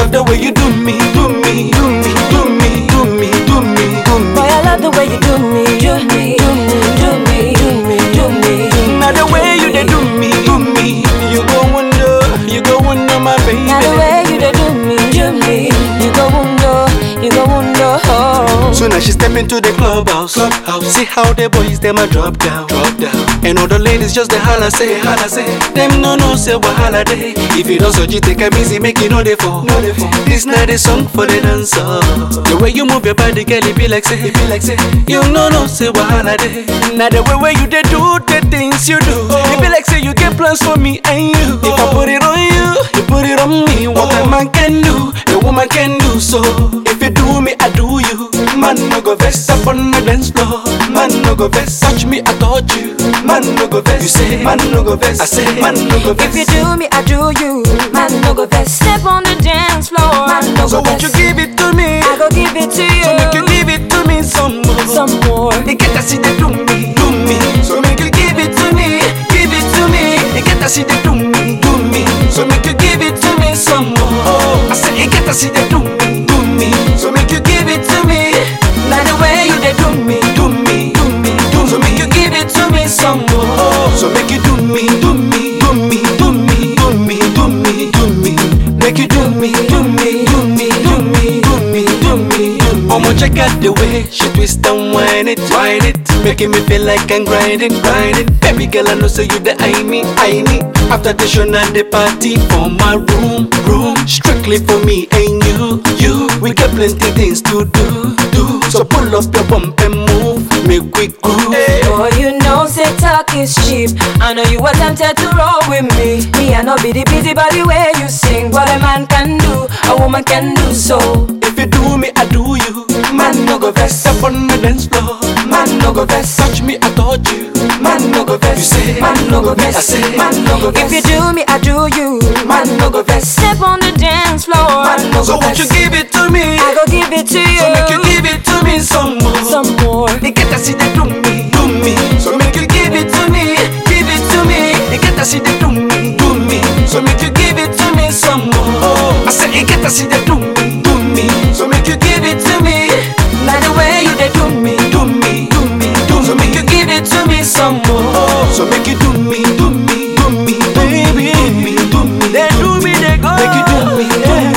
love the way you do me, do me, do me, do me, do me, do me, do me. Boy, I love the way you do me, do me, do me, do me, do me, do me. Now the way you dey do me, you go wonder my baby. Now the way you dey do me, you go wonder, oh. So now she step into the clubhouse. See how the boys them a drop down. And all the ladies just the holla say. Them no say wahala day. If you don't so you take a easy, make it no dey fall. This not a song for the dancer. The way you move your body, girl, it be like say. You no say wahala day. Now the way you dey do the things you do, it be like say you get plans for me and you. If I put it on you, you put it on me. What a man can do, a woman can do so. If you do me, I do you. Man no go vex up on the dance floor. Man no go vex, touch me, I touch you. Man no go vex, you say. Man no go vex, I say. Man no go vex. If you do me, I do you. Man no go vex. Step on the dance floor. Man no So go won't vex. you give it to me? I go give it to you. So make you give it to me some more. Some more. You get to see they do me. So make you give it to me. You get to see they do me. So make you give it to me some more. I say you get to see they do me. So make you give it to me. Now the way you they do me. So make you give it to me some more. So make you do me. Make you do me. I'ma check out the way she twist and whine it. Making me feel like I'm grinding. Baby girl, I know say you the I me. After the show and the party for my room. Strictly for me and you. We got plenty things to do. So pull up your bump and move, make we groove. Boy, you know say talk is cheap. I know you were tempted to roll with me. Me, I know be the busy body way you sing. What a man can do, a woman can do so. If you do me, I do you. Man no go vex up on the dance floor. Man no go vex, touch me, I touch you. Man no go vex, you say. Man no go vex, I say. Man no go vex. If you do me, I do you. Man no go vex. Step on the dance floor. Man no go vex. So won't you give it to me? I go give it to you. So make you give it to me some more. You get to see they do me. So make you give it to me. You get to see they do me. So make you give it to me some more. I say you get to see they do me. So make you give it to me. Now the way you they do me. So make you give it to me some more. So make you do me. Baby, they do me, they go. Make you do me.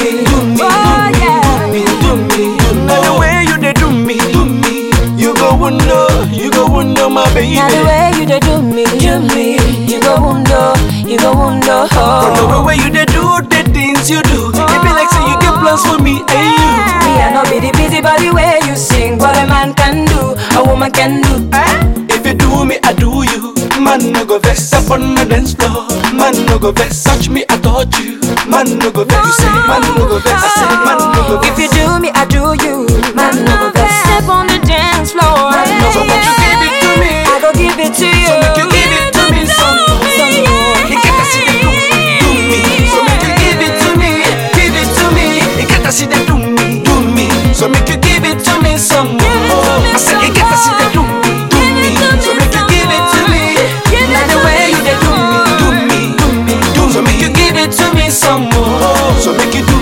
Oh yeah. Now the way you they do me. You go wonder my baby. Now the way you they do me, you go wonder, From the oh. way you they do the things you do, it be like say you get plans for me and you. Me, I know be the busy body way you sing. What a man can do, a woman can do. If you do me, I do you. Man no go vex up on the dance floor. Man no go vex, touch me, I touch you. Man no go vex, you say. Man no go vex, I say. Man no go vex. If you do me, I do you. Man no go vex. Step on the dance floor. So won't you give it to me? I go give it to you. So make you give it to me some more. You get to see they do me. So make you give it to me. You get to see they do me. So make you give it to me some more. I said you get to see they do me. So make you give it to me. Now the way you they do me. So make you give it to me some more. So make you do